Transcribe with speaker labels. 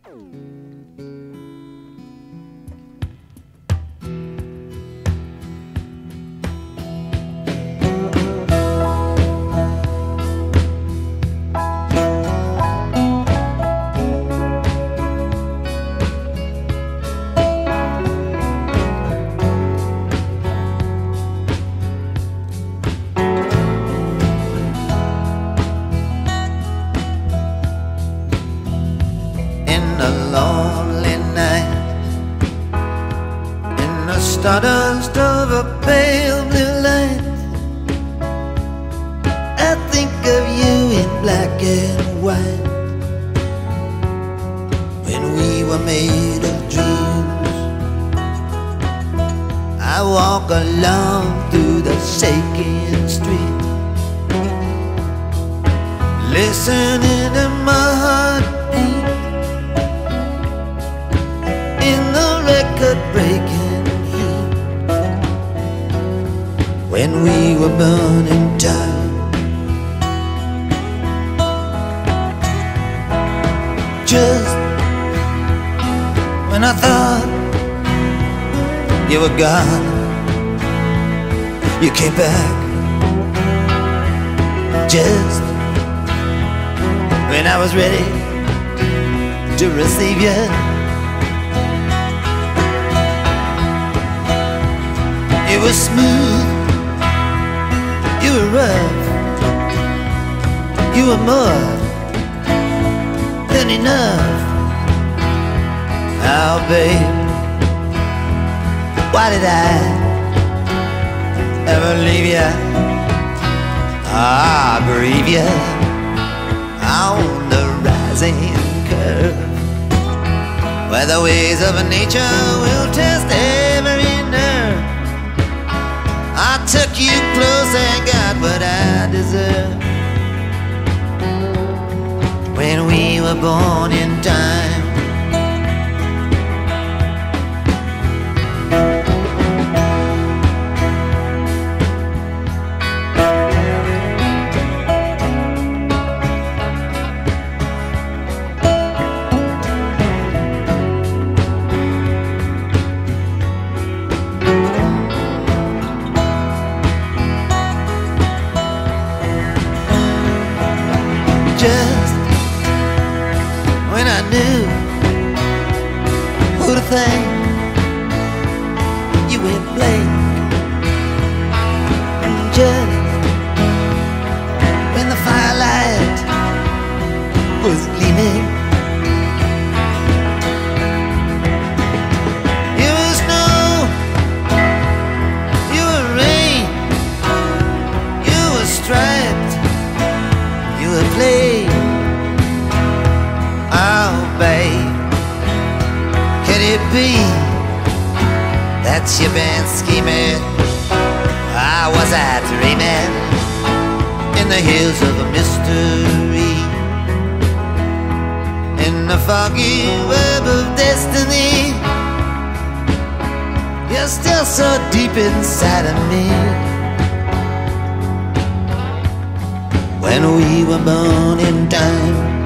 Speaker 1: Stardust of a pale blue light, I think of you in black and white. When we were made of dreams, I walk along through the shaking street, listening to my heartbeat in the record breaking. When we were burning time, just when I thought you were gone, you came back. Just when I was ready to receive you, it was smooth. You were rough, you were more than enough. Oh, babe, why did I ever leave you? Ah, bereave you on the rising curve, where the ways of nature will test every nerve. I took you close and got what I deserved. When we were born in time, just when I knew who to thank, you went blank. Just when the firelight was gleaming, you were snow, you were rain, you were striped, you were flame. Oh, babe, can it be that you've been scheming? Or was I dreaming in the hills of a mystery, in the foggy web of destiny? You're still so deep inside of me. When we were born in time,